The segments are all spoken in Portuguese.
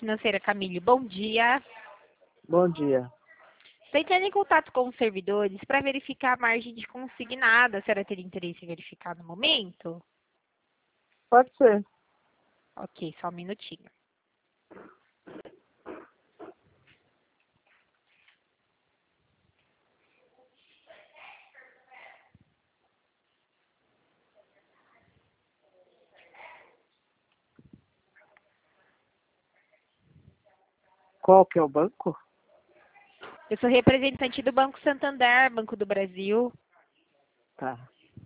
Financeira, Camille. Bom dia. Bom dia. Estou entrando em contato com os servidores para verificar a margem de consignada. A senhora teria interesse em verificar no momento? Pode ser. Ok, só um minutinho. Qual que é o banco? Eu sou representante do Banco Santander, Banco do Brasil. Tá.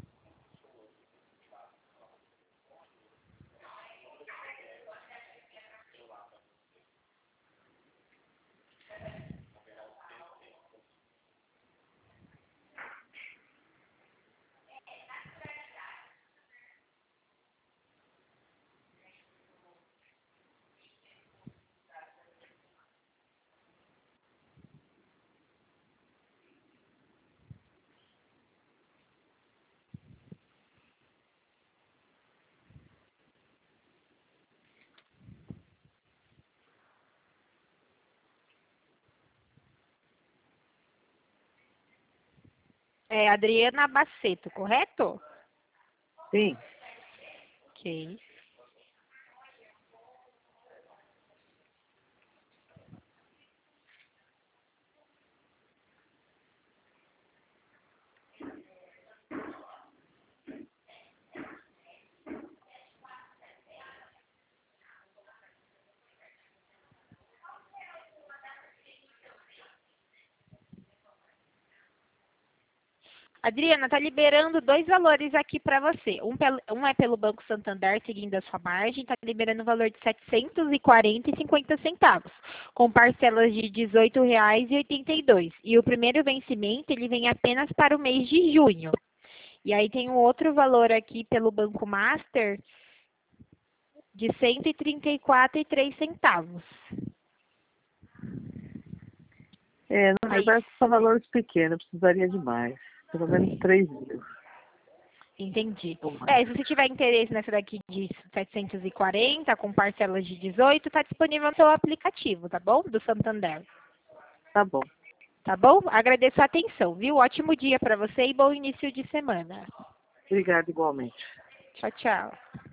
É Adriana Baceto, correto? Sim. Ok. Adriana, tá liberando dois valores aqui para você. Um é pelo Banco Santander, seguindo a sua margem, está liberando o valor de R$ 740,50, com parcelas de R$ 18,82. E o primeiro vencimento, ele vem apenas para o mês de junho. E aí tem um outro valor aqui pelo Banco Master de R$ 134,03. Na Aí, verdade, são valores pequenos, precisaria de mais. Pelo menos 3.000. entendi. Ou mais. Se você tiver interesse nessa daqui de 740, com parcelas de 18, está disponível no seu aplicativo, tá bom? Do Santander. Tá bom. Tá bom? Agradeço a atenção, viu? Ótimo dia para você e bom início de semana. Obrigado igualmente. Tchau, tchau.